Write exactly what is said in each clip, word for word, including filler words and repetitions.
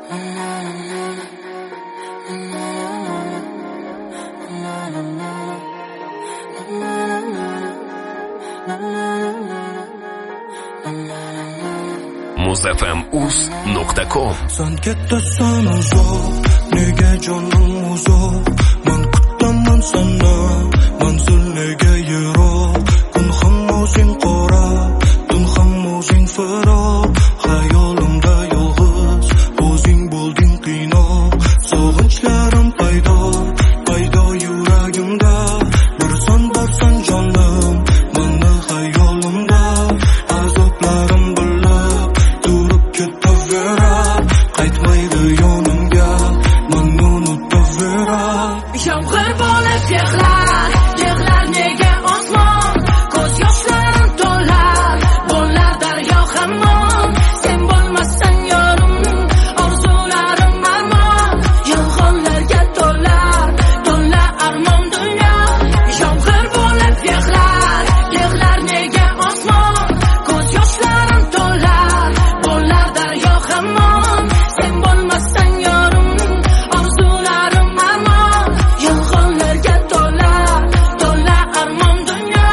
muzfm uz nuqta com. Sen ketasan uzoq, nega jonim uzoq? Men kutaman seni, manzil nega yiroq? Kun ham o'zing qora, tun ham o'zing firoq. Xayolimda yolg'iz, o'zing bo'lding qiynoq. Sog'inchlarim paydo, paydo yuragimda. Bir son borsan jonim, meni xayolimda. Azoplarim bilib, turib ketaverar. Qaytmaydi yonimga, meni unutaverar. Yomg'ir bo'lib yig'lar, yig'lar nega osmon? Ko'z yoshlarim to'lar, bo'lar daryo hamon. Sen bo'lmassan yorim, orzularim armon. Yolg'onlarga to'lar, to'la armon dunyo. Yomg'ir bo'lib yig'lar, yig'lar nega osmon? Ko'z yoshlarim to'lar, bo'lar daryo hamon. Sen bo'lmassan yorim, orzularim armon. Yolg'onlarga to'lar, to'la armon dunyo.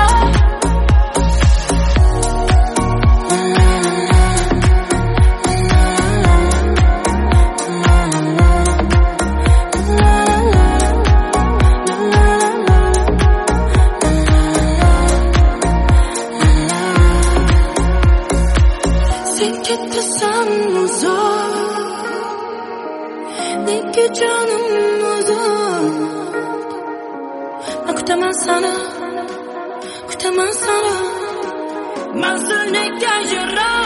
Sen ketasan uzoq, nega jonim uzoq? Men kutaman seni, kutaman seni. Manzil nega yiroq?